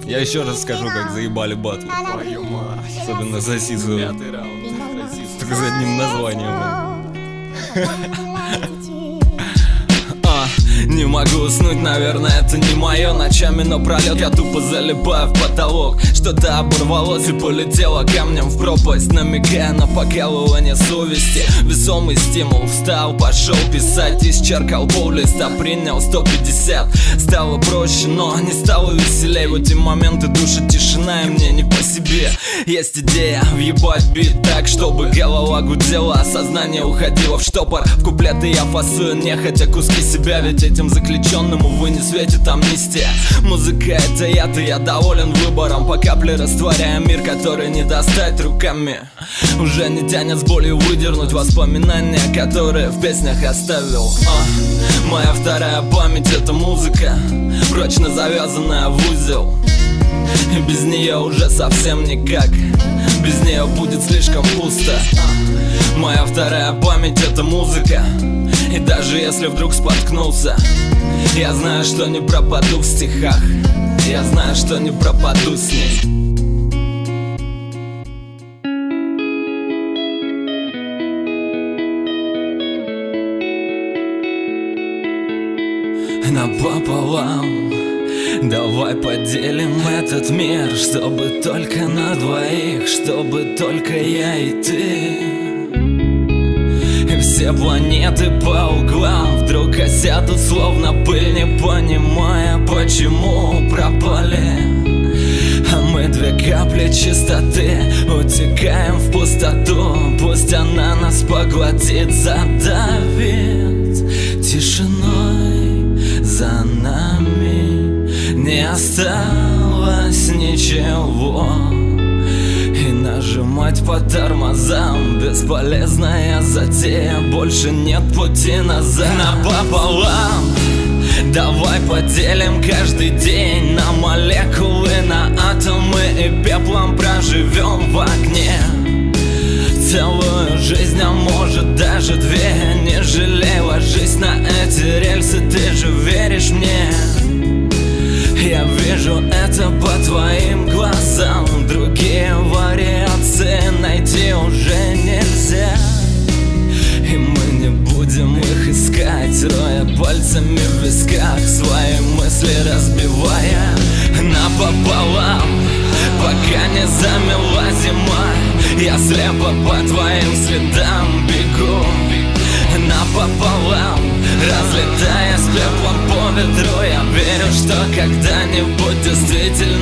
Я еще раз скажу, как заебали батлы. Особенно за Сису. Только за одним названием. Не могу уснуть, наверное, это не мое. Ночами напролет я тупо залипаю в потолок. Что-то оборвалось и полетело камнем в пропасть, намекая на покалывание совести. Весомый стимул, встал, пошел писать. Исчеркал пол-лист, а принял 150. Стало проще, но не стало веселей. В эти моменты душит тишина, и мне не по себе. Есть идея въебать бит так, чтобы голова гудела, а сознание уходило в штопор. В куплеты я фасую нехотя куски себя, ведь этим заключенным, увы, не светит амнистия. Музыка — это яд, и я доволен выбором. По капле растворяя мир, который не достать руками. Уже не тянет с болью выдернуть воспоминания, которые в песнях оставил. Моя вторая память — это музыка, прочно завязанная в узел. И без нее уже совсем никак, без нее будет слишком пусто. Моя вторая память — это музыка. И даже если вдруг споткнулся, я знаю, что не пропаду в стихах. Я знаю, что не пропаду с ней. Напополам, давай поделим этот мир, чтобы только на двоих, чтобы только я и ты. И все планеты по углам вдруг осядут словно пыль, не понимая, почему пропали. А мы две капли чистоты утекаем в пустоту. Пусть она нас поглотит, задавит тишиной. За нами не осталось ничего, и нажимать по тормозам бесполезная затея. Больше нет пути назад. Напополам, давай поделим каждый день на молекулы, на атомы, и пеплом проживем в огне целую жизнь, а может даже две. Не жалей, ложись на эти рельсы, ты же веришь мне. Я вижу это по твоим глазам. Другие вариации найти уже нельзя, и мы не будем их искать, роя пальцами в висках, свои мысли разбивая напополам. Пока не замела зима, я слепо по твоим следам бегу напополам, разлетаясь пеплом по ветру. Я верю, что когда-нибудь действительно